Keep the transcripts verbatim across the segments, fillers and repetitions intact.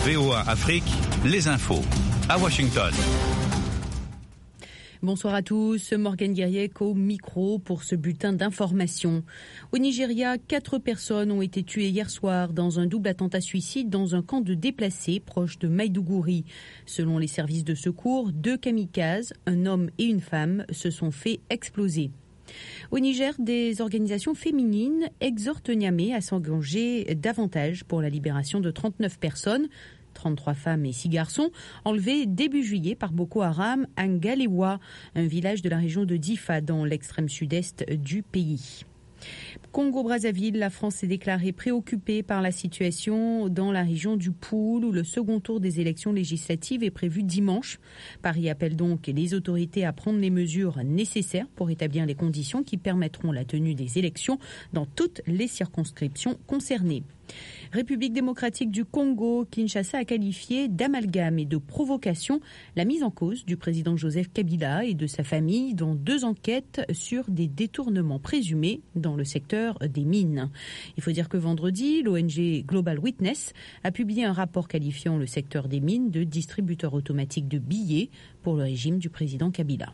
V O A Afrique, les infos. À Washington. Bonsoir à tous, Morgane Guiriec au micro pour ce bulletin d'information. Au Nigeria, quatre personnes ont été tuées hier soir dans un double attentat suicide dans un camp de déplacés proche de Maiduguri. Selon les services de secours, deux kamikazes, un homme et une femme, se sont fait exploser. Au Niger, des organisations féminines exhortent Niamey à s'engager davantage pour la libération de trente-neuf personnes, trente-trois femmes et six garçons, enlevés début juillet par Boko Haram à Ngalewa, un village de la région de Difa dans l'extrême sud-est du pays. Congo-Brazzaville, la France s'est déclarée préoccupée par la situation dans la région du Poul où le second tour des élections législatives est prévu dimanche. Paris appelle donc les autorités à prendre les mesures nécessaires pour établir les conditions qui permettront la tenue des élections dans toutes les circonscriptions concernées. République démocratique du Congo, Kinshasa a qualifié d'amalgame et de provocation la mise en cause du président Joseph Kabila et de sa famille dans deux enquêtes sur des détournements présumés dans le secteur des mines. Il faut dire que vendredi, l'O N G Global Witness a publié un rapport qualifiant le secteur des mines de distributeur automatique de billets pour le régime du président Kabila.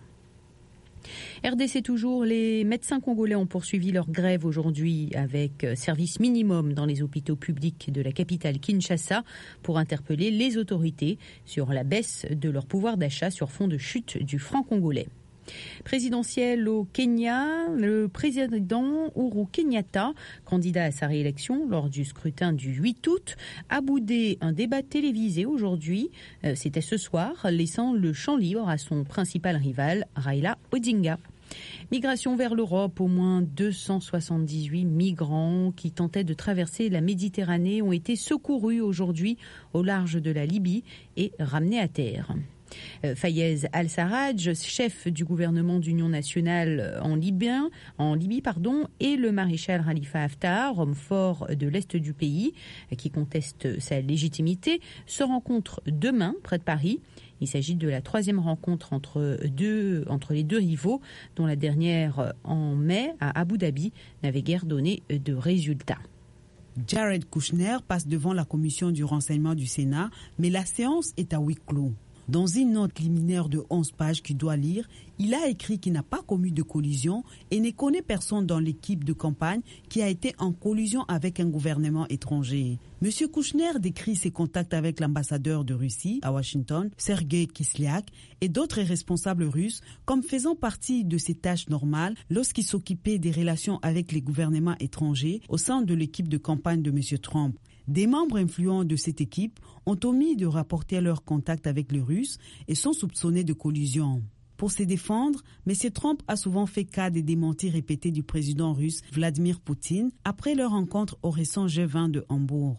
R D C toujours, les médecins congolais ont poursuivi leur grève aujourd'hui avec service minimum dans les hôpitaux publics de la capitale Kinshasa pour interpeller les autorités sur la baisse de leur pouvoir d'achat sur fond de chute du franc congolais. Présidentielle au Kenya, le président Uhuru Kenyatta, candidat à sa réélection lors du scrutin du huit août, a boudé un débat télévisé aujourd'hui, euh, c'était ce soir, laissant le champ libre à son principal rival, Raila Odinga. Migration vers l'Europe, au moins deux cent soixante-dix-huit migrants qui tentaient de traverser la Méditerranée ont été secourus aujourd'hui au large de la Libye et ramenés à terre. Fayez Al-Sarraj, chef du gouvernement d'union nationale en Libye, en Libye pardon, et le maréchal Khalifa Haftar, homme fort de l'est du pays, qui conteste sa légitimité, se rencontrent demain près de Paris. Il s'agit de la troisième rencontre entre, deux, entre les deux rivaux, dont la dernière en mai à Abu Dhabi n'avait guère donné de résultats. Jared Kushner passe devant la commission du renseignement du Sénat, mais la séance est à huis clos. Dans une note liminaire de onze pages qu'il doit lire, il a écrit qu'il n'a pas commis de collusion et ne connaît personne dans l'équipe de campagne qui a été en collusion avec un gouvernement étranger. Monsieur Kouchner décrit ses contacts avec l'ambassadeur de Russie à Washington, Sergei Kislyak, et d'autres responsables russes comme faisant partie de ses tâches normales lorsqu'il s'occupait des relations avec les gouvernements étrangers au sein de l'équipe de campagne de Monsieur Trump. Des membres influents de cette équipe ont omis de rapporter leurs contacts avec les Russes et sont soupçonnés de collusion. Pour se défendre, M. Trump a souvent fait cas des démentis répétés du président russe Vladimir Poutine après leur rencontre au récent G vingt de Hambourg.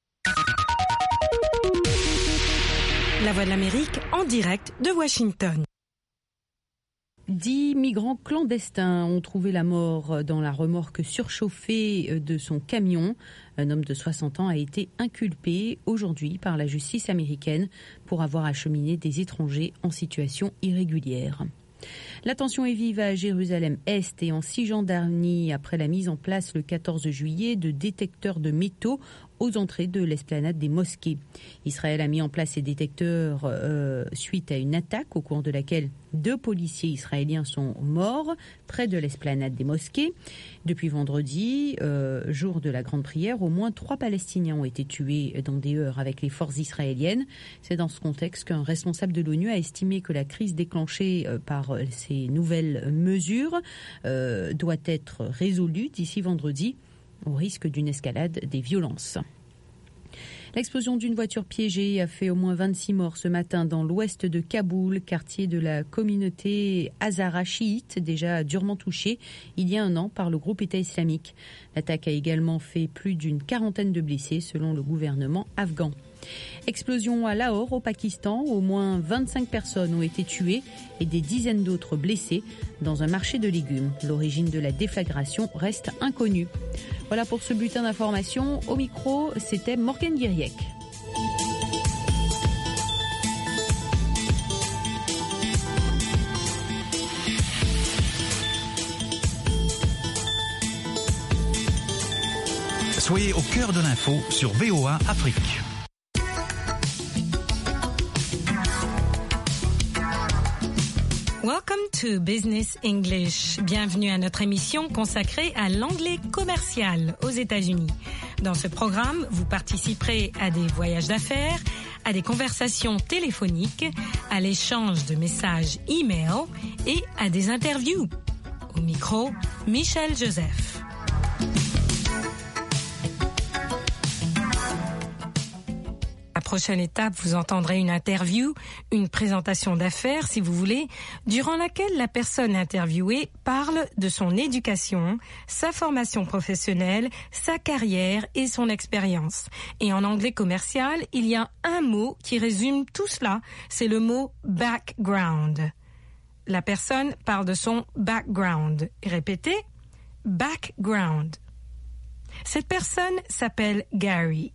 La Voix de l'Amérique en direct de Washington. Dix migrants clandestins ont trouvé la mort dans la remorque surchauffée de son camion. Un homme de soixante ans a été inculpé aujourd'hui par la justice américaine pour avoir acheminé des étrangers en situation irrégulière. La tension est vive à Jérusalem-Est et en Cisjordanie après la mise en place le quatorze juillet de détecteurs de métaux aux entrées de l'esplanade des mosquées. Israël a mis en place ces détecteurs euh, suite à une attaque au cours de laquelle deux policiers israéliens sont morts près de l'esplanade des mosquées. Depuis vendredi, euh, jour de la grande prière, au moins trois Palestiniens ont été tués dans des heurts avec les forces israéliennes. C'est dans ce contexte qu'un responsable de l'ONU a estimé que la crise déclenchée par ces nouvelles mesures euh, doit être résolue d'ici vendredi, au risque d'une escalade des violences. L'explosion d'une voiture piégée a fait au moins vingt-six morts ce matin dans l'ouest de Kaboul, quartier de la communauté hazara chiite, déjà durement touché il y a un an par le groupe État islamique. L'attaque a également fait plus d'une quarantaine de blessés selon le gouvernement afghan. Explosion à Lahore au Pakistan, au moins vingt-cinq personnes ont été tuées et des dizaines d'autres blessées dans un marché de légumes. L'origine de la déflagration reste inconnue. Voilà pour ce bulletin d'information. Au micro, c'était Morgane Guiriec. Soyez au cœur de l'info sur V O A Afrique. Welcome to Business English. Bienvenue à notre émission consacrée à l'anglais commercial aux États-Unis. Dans ce programme, vous participerez à des voyages d'affaires, à des conversations téléphoniques, à l'échange de messages e-mail et à des interviews. Au micro, Michel Joseph. La prochaine étape, vous entendrez une interview, une présentation d'affaires, si vous voulez, durant laquelle la personne interviewée parle de son éducation, sa formation professionnelle, sa carrière et son expérience. Et en anglais commercial, il y a un mot qui résume tout cela, c'est le mot background. La personne parle de son background. Répétez, background. Cette personne s'appelle Gary.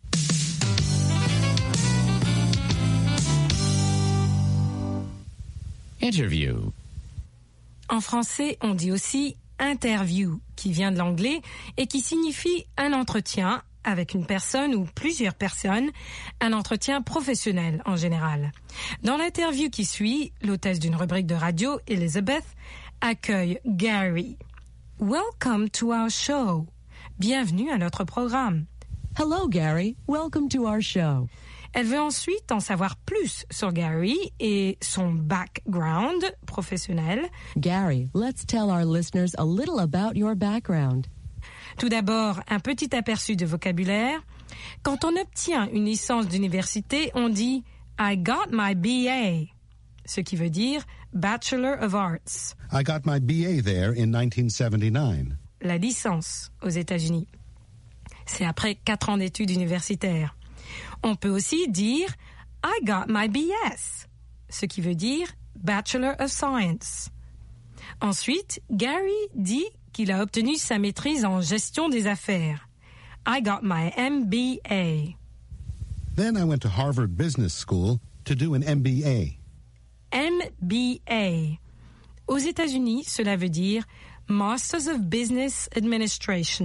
Interview. En français, on dit aussi interview, qui vient de l'anglais et qui signifie un entretien avec une personne ou plusieurs personnes, un entretien professionnel en général. Dans l'interview qui suit, l'hôtesse d'une rubrique de radio, Elizabeth, accueille Gary. Welcome to our show. Bienvenue à notre programme. Hello, Gary. Welcome to our show. Elle veut ensuite en savoir plus sur Gary et son background professionnel. Gary, let's tell our listeners a little about your background. Tout d'abord, un petit aperçu de vocabulaire. Quand on obtient une licence d'université, on dit « I got my B A », ce qui veut dire « Bachelor of Arts ». I got my B A there in nineteen seventy-nine. La licence aux États-Unis. C'est après quatre ans d'études universitaires. On peut aussi dire « I got my B S », ce qui veut dire « Bachelor of Science ». Ensuite, Gary dit qu'il a obtenu sa maîtrise en gestion des affaires. « I got my M B A ». Then I went to Harvard Business School to do an M B A. M B A. Aux États-Unis, cela veut dire « Masters of Business Administration ».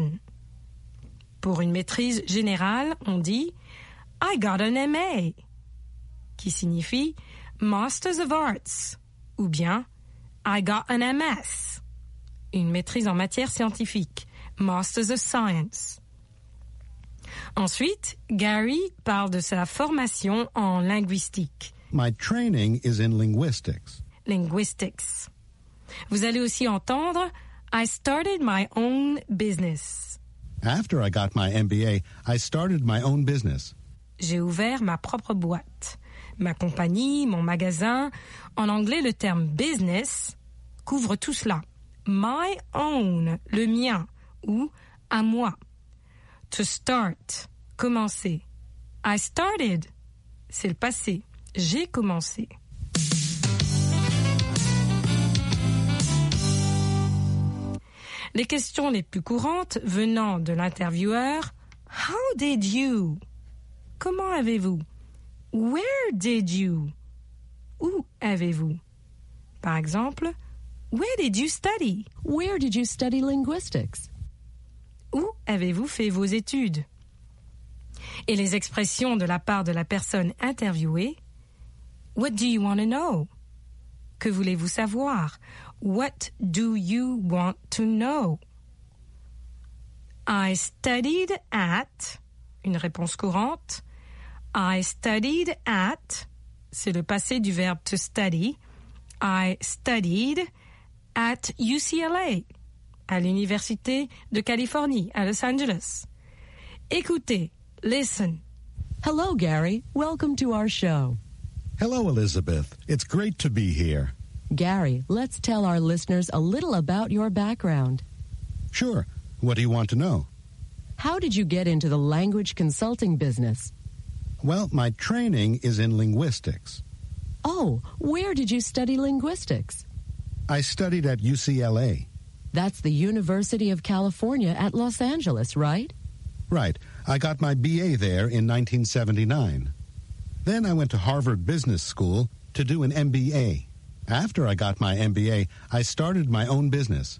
Pour une maîtrise générale, on dit « I got an M A », qui signifie Masters of Arts, ou bien I got an M S, une maîtrise en matière scientifique, Masters of Science. Ensuite, Gary parle de sa formation en linguistique. My training is in linguistics. Linguistics. Vous allez aussi entendre I started my own business. After I got my M B A, I started my own business. J'ai ouvert ma propre boîte, ma compagnie, mon magasin. En anglais, le terme business couvre tout cela. My own, le mien, ou à moi. To start, commencer. I started, c'est le passé. J'ai commencé. Les questions les plus courantes venant de l'intervieweur, How did you? Comment avez-vous? Where did you? Où avez-vous? Par exemple, Where did you study? Where did you study linguistics? Où avez-vous fait vos études? Et les expressions de la part de la personne interviewée. What do you want to know? Que voulez-vous savoir? What do you want to know? I studied at, une réponse courante. I studied at, c'est le passé du verbe to study. I studied at U C L A, à l'Université de Californie, à Los Angeles. Écoutez, listen. Hello, Gary. Welcome to our show. Hello, Elizabeth. It's great to be here. Gary, let's tell our listeners a little about your background. Sure. What do you want to know? How did you get into the language consulting business? Well, my training is in linguistics. Oh, where did you study linguistics? I studied at U C L A. That's the University of California at Los Angeles, right? Right. I got my B A there in nineteen seventy-nine. Then I went to Harvard Business School to do an M B A. After I got my M B A, I started my own business.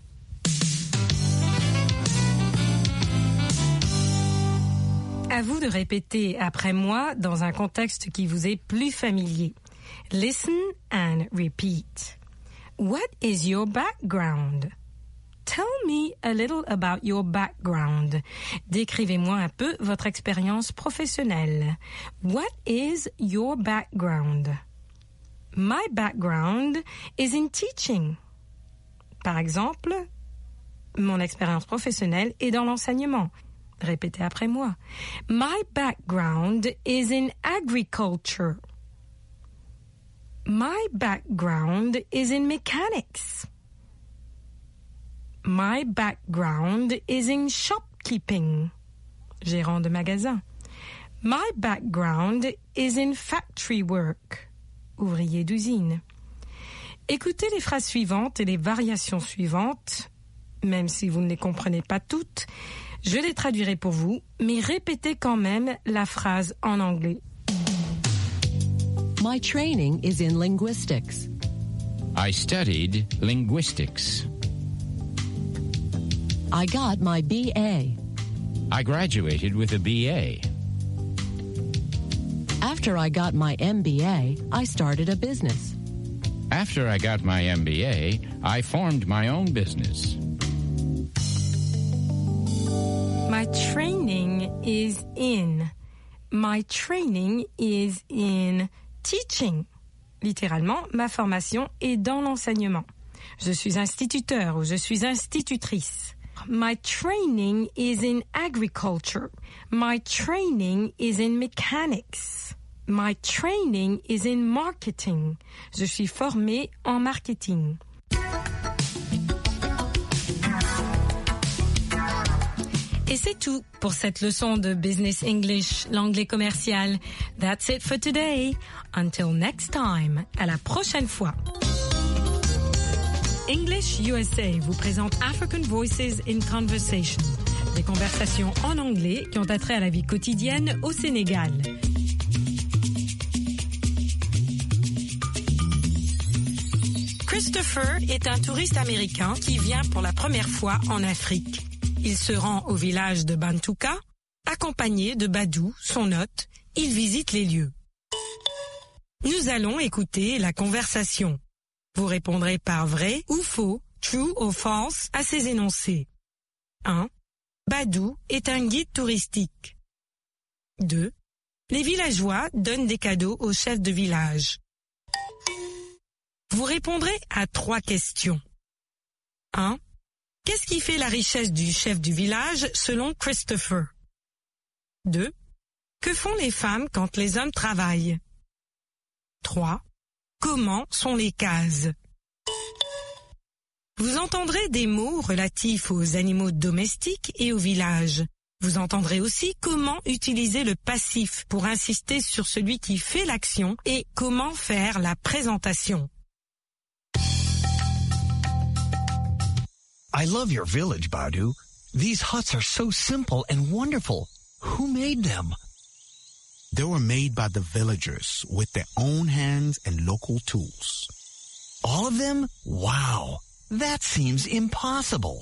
À vous de répéter après moi dans un contexte qui vous est plus familier. Listen and repeat. What is your background? Tell me a little about your background. Décrivez-moi un peu votre expérience professionnelle. What is your background? My background is in teaching. Par exemple, mon expérience professionnelle est dans l'enseignement. Répétez après moi. My background is in agriculture. My background is in mechanics. My background is in shopkeeping. Gérant de magasin. My background is in factory work. Ouvrier d'usine. Écoutez les phrases suivantes et les variations suivantes. Même si vous ne les comprenez pas toutes, je les traduirai pour vous, mais répétez quand même la phrase en anglais. My training is in linguistics. I studied linguistics. I got my B A. I graduated with a B A. After I got my M B A, I started a business. After I got my M B A, I formed my own business. My training is in. My training is in teaching. Littéralement, ma formation est dans l'enseignement. Je suis instituteur ou je suis institutrice. My training is in agriculture. My training is in mechanics. My training is in marketing. Je suis formée en marketing. Et c'est tout pour cette leçon de Business English, l'anglais commercial. That's it for today. Until next time. À la prochaine fois. English U S A vous présente African Voices in Conversation. Des conversations en anglais qui ont attrait à la vie quotidienne au Sénégal. Christopher est un touriste américain qui vient pour la première fois en Afrique. Il se rend au village de Bantouka, accompagné de Badou, son hôte. Il visite les lieux. Nous allons écouter la conversation. Vous répondrez par vrai ou faux, true ou false, à ces énoncés. un. Badou est un guide touristique. deux. Les villageois donnent des cadeaux au chef de village. Vous répondrez à trois questions. un. Qu'est-ce qui fait la richesse du chef du village selon Christopher? deux. Que font les femmes quand les hommes travaillent? trois. Comment sont les cases? Vous entendrez des mots relatifs aux animaux domestiques et au village. Vous entendrez aussi comment utiliser le passif pour insister sur celui qui fait l'action et comment faire la présentation. I love your village, Badou. These huts are so simple and wonderful. Who made them? They were made by the villagers with their own hands and local tools. All of them? Wow. That seems impossible.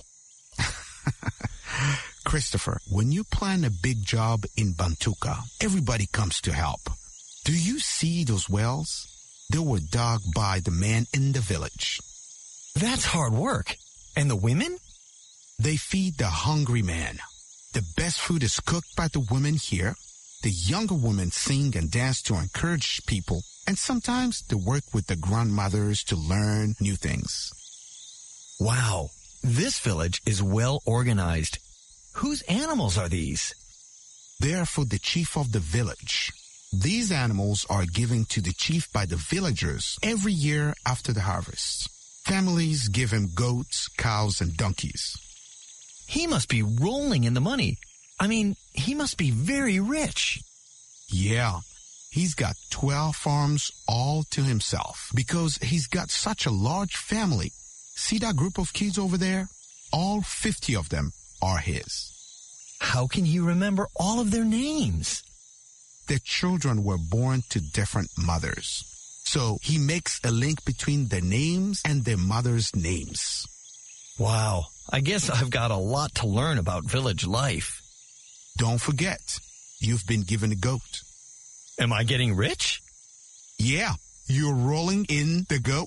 Christopher, when you plan a big job in Bantouka, everybody comes to help. Do you see those wells? They were dug by the men in the village. That's hard work. And the women? They feed the hungry man. The best food is cooked by the women here. The younger women sing and dance to encourage people, and sometimes they work with the grandmothers to learn new things. Wow, this village is well organized. Whose animals are these? They are for the chief of the village. These animals are given to the chief by the villagers every year after the harvest. Families give him goats, cows, and donkeys. He must be rolling in the money. I mean, he must be very rich. Yeah, he's got twelve farms all to himself because he's got such a large family. See that group of kids over there? All fifty of them are his. How can he remember all of their names? Their children were born to different mothers. So he makes a link between their names and their mother's names. Wow, I guess I've got a lot to learn about village life. Don't forget, you've been given a goat. Am I getting rich? Yeah, You're rolling in the goat.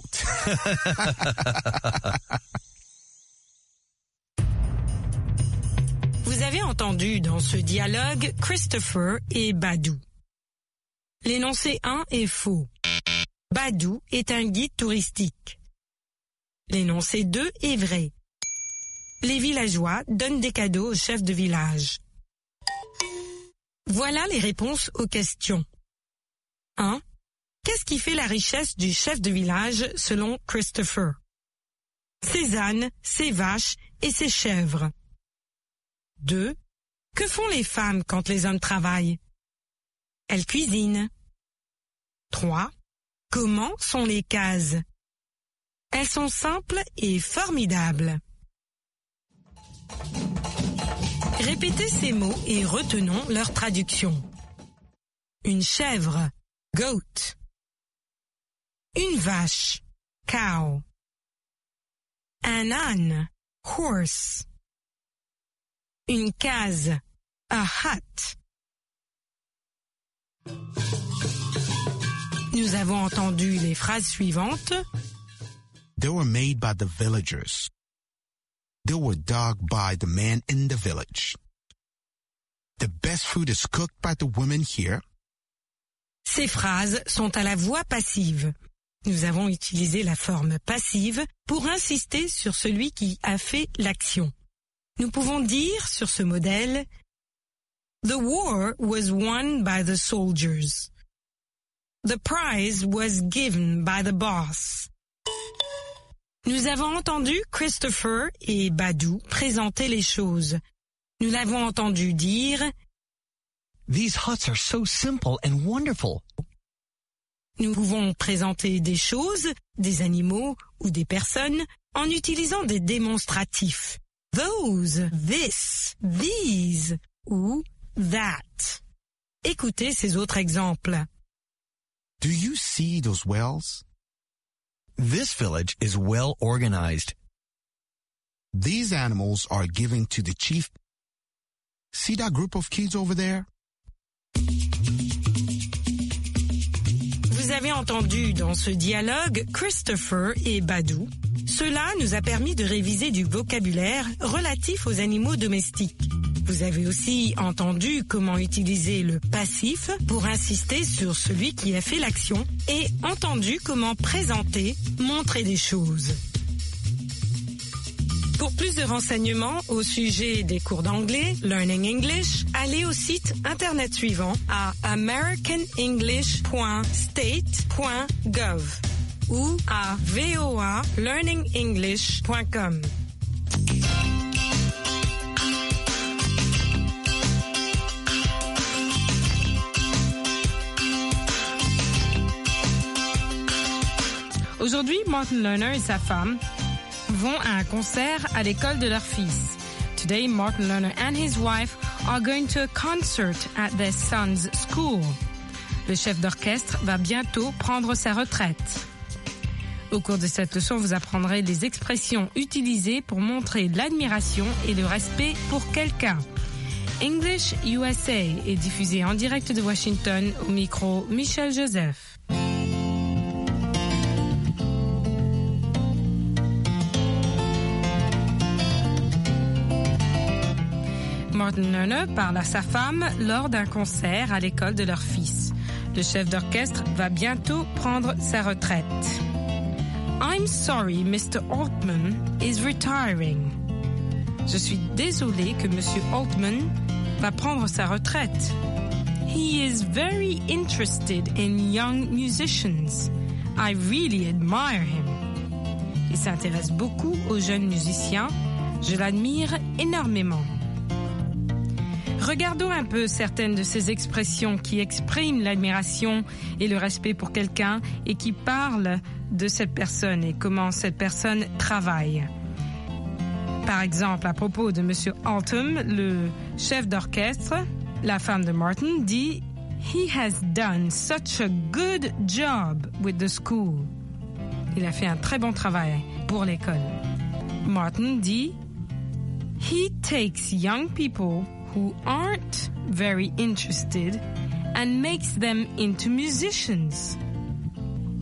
Vous avez entendu dans ce dialogue Christopher et Badou. L'énoncé un est faux. Badou est un guide touristique. L'énoncé deux est vrai. Les villageois donnent des cadeaux au chef de village. Voilà les réponses aux questions. un. Qu'est-ce qui fait la richesse du chef de village selon Christopher? Ses ânes, ses vaches et ses chèvres. deux. Que font les femmes quand les hommes travaillent? Elles cuisinent. trois. Comment sont les cases? Elles sont simples et formidables. Répétez ces mots et retenons leur traduction. Une chèvre, goat. Une vache, cow. Un âne, horse. Une case, a hut. Nous avons entendu les phrases suivantes. They were made by the villagers. They were dug by the men in the village. The best food is cooked by the women here. Ces phrases sont à la voix passive. Nous avons utilisé la forme passive pour insister sur celui qui a fait l'action. Nous pouvons dire sur ce modèle « The war was won by the soldiers. The prize was given by the boss. » Nous avons entendu Christopher et Badou présenter les choses. Nous l'avons entendu dire « These huts are so simple and wonderful. » Nous pouvons présenter des choses, des animaux ou des personnes en utilisant des démonstratifs. Those, this, these ou that. Écoutez ces autres exemples. Do you see those wells? This village is well organized. These animals are given to the chief. See that group of kids over there? Vous avez entendu dans ce dialogue Christopher et Badou. Cela nous a permis de réviser du vocabulaire relatif aux animaux domestiques. Vous avez aussi entendu comment utiliser le passif pour insister sur celui qui a fait l'action et entendu comment présenter, montrer des choses. Pour plus de renseignements au sujet des cours d'anglais, Learning English, allez au site internet suivant à american english point state point gov ou à v o a learning english point com. Aujourd'hui, Martin Lerner et sa femme vont à un concert à l'école de leur fils. Today, Martin Lerner and his wife are going to a concert at their son's school. Le chef d'orchestre va bientôt prendre sa retraite. Au cours de cette leçon, vous apprendrez les expressions utilisées pour montrer l'admiration et le respect pour quelqu'un. English U S A est diffusé en direct de Washington au micro Michel Joseph. Martin Lerner parle à sa femme lors d'un concert à l'école de leur fils. Le chef d'orchestre va bientôt prendre sa retraite. I'm sorry, Mister Altman is retiring. Je suis désolé que Monsieur Altman va prendre sa retraite. He is very interested in young musicians. I really admire him. Il s'intéresse beaucoup aux jeunes musiciens. Je l'admire énormément. Regardons un peu certaines de ces expressions qui expriment l'admiration et le respect pour quelqu'un et qui parlent de cette personne et comment cette personne travaille. Par exemple, à propos de Monsieur Altham, le chef d'orchestre, la femme de Martin dit « He has done such a good job with the school. » Il a fait un très bon travail pour l'école. Martin dit « He takes young people who aren't very interested and makes them into musicians. »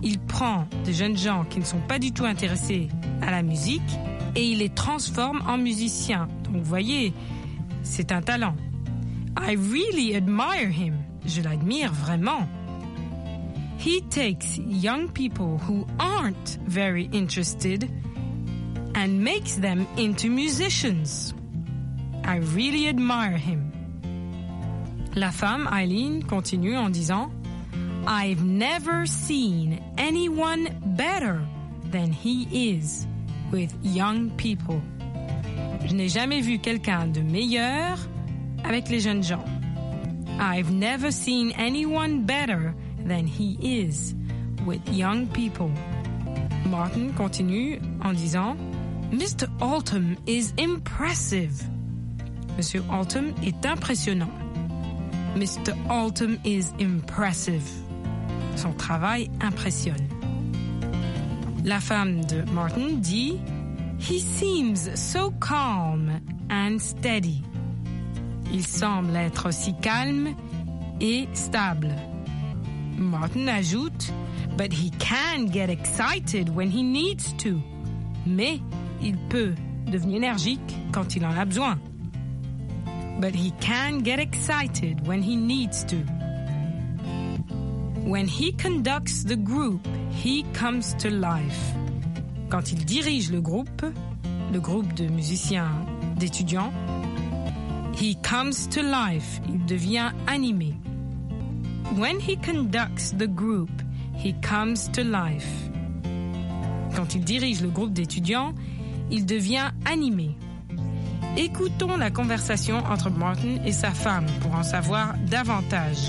Il prend des jeunes gens qui ne sont pas du tout intéressés à la musique et il les transforme en musiciens. Donc, vous voyez, c'est un talent. I really admire him. Je l'admire vraiment. He takes young people who aren't very interested and makes them into musicians. I really admire him. La femme, Eileen, continue en disant I've never seen anyone better than he is with young people. Je n'ai jamais vu quelqu'un de meilleur avec les jeunes gens. I've never seen anyone better than he is with young people. Martin continue en disant Mister Altham is impressive. Monsieur Altham est impressionnant. Mister Altham is impressive. Son travail impressionne. La femme de Martin dit He seems so calm and steady. Il semble être aussi calme et stable. Martin ajoute But he can get excited when he needs to. Mais il peut devenir énergique quand il en a besoin. But he can get excited when he needs to. When he conducts the group, he comes to life. Quand il dirige le groupe, le groupe de musiciens, d'étudiants, he comes to life. Il devient animé. When he conducts the group, he comes to life. Quand il dirige le groupe d'étudiants, il devient animé. Écoutons la conversation entre Martin et sa femme pour en savoir davantage.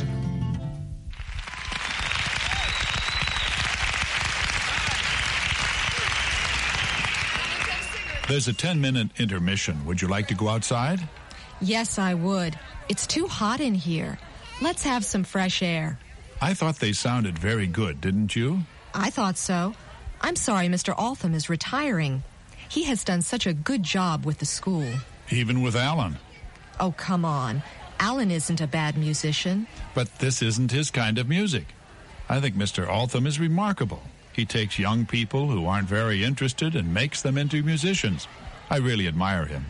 There's a ten-minute intermission. Would you like to go outside? Yes, I would. It's too hot in here. Let's have some fresh air. I thought they sounded very good, didn't you? I thought so. I'm sorry Mister Altham is retiring. He has done such a good job with the school. Even with Alan. Oh, come on. Alan isn't a bad musician. But this isn't his kind of music. I think Mister Altham is remarkable. He takes young people who aren't very interested and makes them into musicians. I really admire him.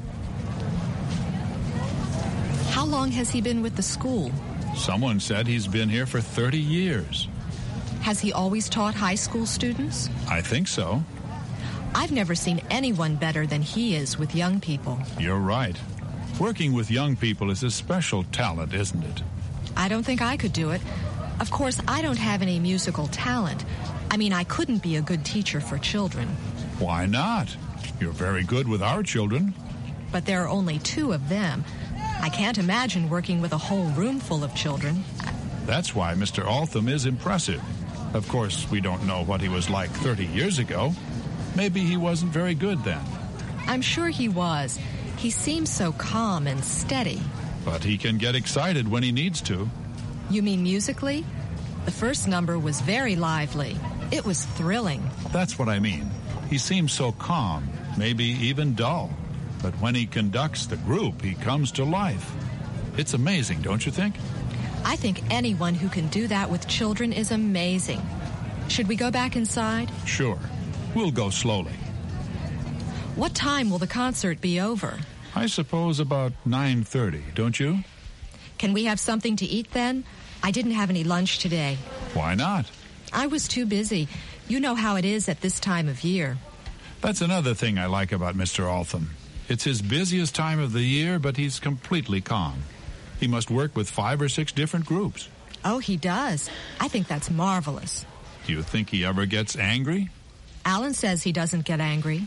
How long has he been with the school? Someone said he's been here for thirty years. Has he always taught high school students? I think so. I've never seen anyone better than he is with young people. You're right. Working with young people is a special talent, isn't it? I don't think I could do it. Of course, I don't have any musical talent. I mean, I couldn't be a good teacher for children. Why not? You're very good with our children. But there are only two of them. I can't imagine working with a whole room full of children. That's why Mister Altham is impressive. Of course, we don't know what he was like thirty years ago. Maybe he wasn't very good then. I'm sure he was. He seems so calm and steady. But he can get excited when he needs to. You mean musically? The first number was very lively. It was thrilling. That's what I mean. He seems so calm, maybe even dull. But when he conducts the group, he comes to life. It's amazing, don't you think? I think anyone who can do that with children is amazing. Should we go back inside? Sure. We'll go slowly. What time will the concert be over? I suppose about nine thirty, don't you? Can we have something to eat then? I didn't have any lunch today. Why not? I was too busy. You know how it is at this time of year. That's another thing I like about Mister Altham. It's his busiest time of the year, but he's completely calm. He must work with five or six different groups. Oh, he does. I think that's marvelous. Do you think he ever gets angry? Alan says he doesn't get angry.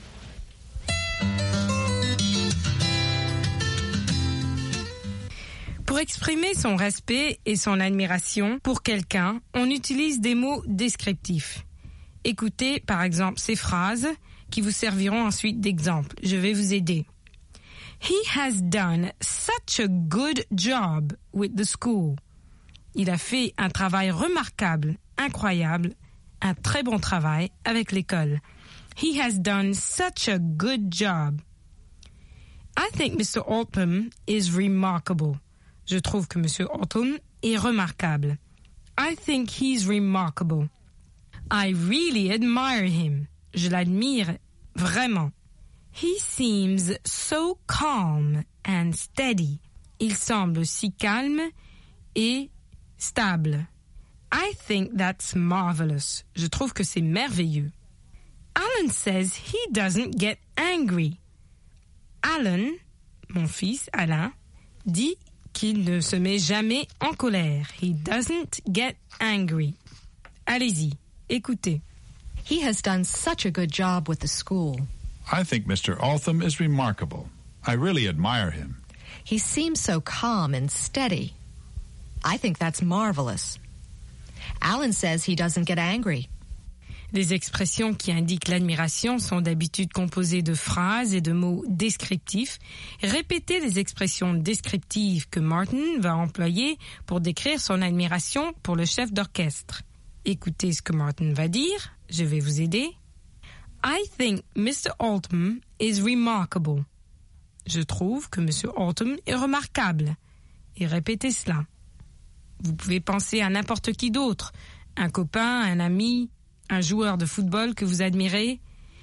Pour exprimer son respect et son admiration pour quelqu'un, on utilise des mots descriptifs. Écoutez par exemple ces phrases qui vous serviront ensuite d'exemple. Je vais vous aider. He has done such a good job with the school. Il a fait un travail remarquable, incroyable, un très bon travail avec l'école. He has done such a good job. I think Mister Altham is remarkable. Je trouve que Monsieur Altham est remarquable. I think he's remarkable. I really admire him. Je l'admire vraiment. He seems so calm and steady. Il semble si calme et stable. I think that's marvelous. Je trouve que c'est merveilleux. Alan says he doesn't get angry. Alan, mon fils Alain, dit qu'il ne se met jamais en colère. He doesn't get angry. Allez-y, écoutez. He has done such a good job with the school. I think Mister Altham is remarkable. I really admire him. He seems so calm and steady. I think that's marvelous. Alan says he doesn't get angry. Les expressions qui indiquent l'admiration sont d'habitude composées de phrases et de mots descriptifs. Répétez les expressions descriptives que Martin va employer pour décrire son admiration pour le chef d'orchestre. Écoutez ce que Martin va dire. Je vais vous aider. I think Mister Altham is remarkable. Je trouve que Monsieur Altham est remarquable. Et répétez cela. Vous pouvez penser à n'importe qui d'autre. Un copain, un ami, un joueur de football que vous admirez.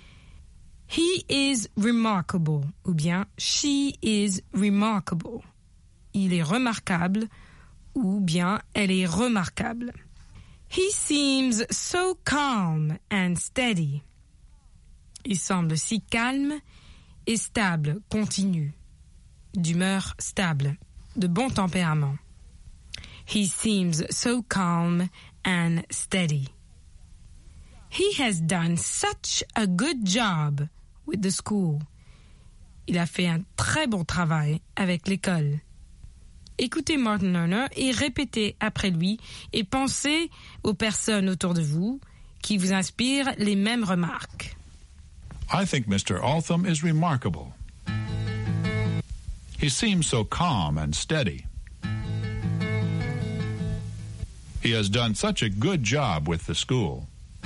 He is remarkable. Ou bien she is remarkable. Il est remarquable. Ou bien elle est remarquable. He seems so calm and steady. Il semble si calme et stable, continu, d'humeur stable, de bon tempérament. He seems so calm and steady. He has done such a good job with the school. Il a fait un très bon travail avec l'école. Écoutez Martin Lerner et répétez après lui et pensez aux personnes autour de vous qui vous inspirent les mêmes remarques. I think Mister Altham is remarkable. He seems so calm and steady. He has done such a good job with the school.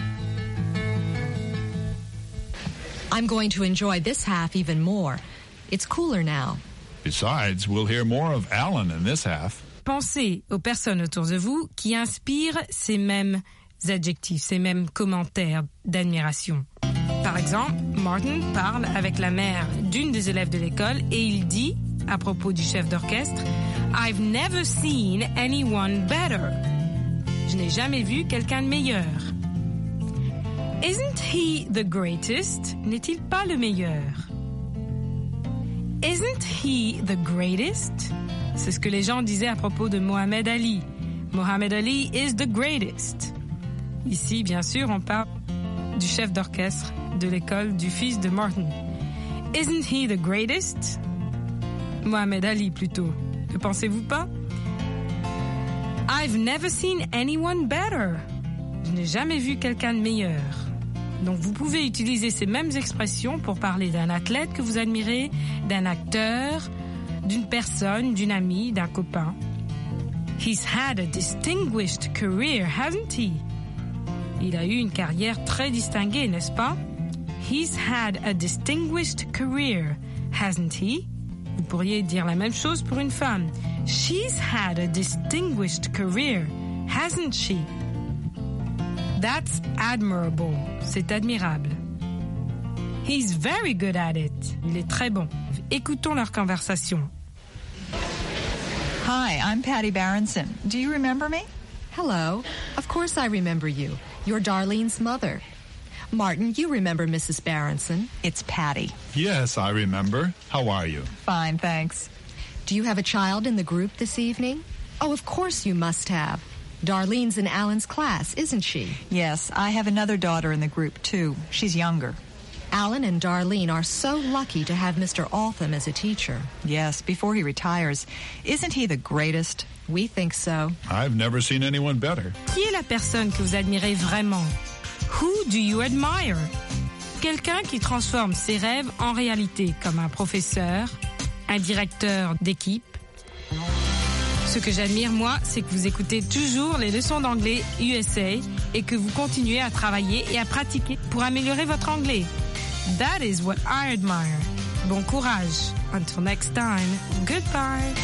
I'm going to enjoy this half even more. It's cooler now. Besides, we'll hear more of Alan in this half. Pensez aux personnes autour de vous qui inspirent ces mêmes adjectifs, ces mêmes commentaires d'admiration. Par exemple, Martin parle avec la mère d'une des élèves de l'école et il dit, à propos du chef d'orchestre, « I've never seen anyone better. » Je n'ai jamais vu quelqu'un de meilleur. « Isn't he the greatest? » N'est-il pas le meilleur? « Isn't he the greatest? » C'est ce que les gens disaient à propos de Mohamed Ali. Mohamed Ali is the greatest. Ici, bien sûr, on parle du chef d'orchestre de l'école du fils de Martin. Isn't he the greatest? Mohamed Ali, plutôt. Ne pensez-vous pas? I've never seen anyone better. Je n'ai jamais vu quelqu'un de meilleur. Donc, vous pouvez utiliser ces mêmes expressions pour parler d'un athlète que vous admirez, d'un acteur, d'une personne, d'une amie, d'un copain. He's had a distinguished career, hasn't he? Il a eu une carrière très distinguée, n'est-ce pas? He's had a distinguished career, hasn't he? Vous pourriez dire la même chose pour une femme. She's had a distinguished career, hasn't she? That's admirable. C'est admirable. He's very good at it. Il est très bon. Écoutons leur conversation. Hi, I'm Patty Berenson. Do you remember me? Hello. Of course I remember you. You're Darlene's mother. Martin, you remember Missus Berenson. It's Patty. Yes, I remember. How are you? Fine, thanks. Do you have a child in the group this evening? Oh, of course you must have. Darlene's in Alan's class, isn't she? Yes, I have another daughter in the group, too. She's younger. Alan and Darlene are so lucky to have Mister Altham as a teacher. Yes, before he retires. Isn't he the greatest? We think so. I've never seen anyone better. Qui est la personne que vous admirez vraiment? Who do you admire? Quelqu'un qui transforme ses rêves en réalité, comme un professeur, un directeur d'équipe. Ce que j'admire, moi, c'est que vous écoutez toujours les leçons d'anglais U S A et que vous continuez à travailler et à pratiquer pour améliorer votre anglais. That is what I admire. Bon courage. Until next time, goodbye.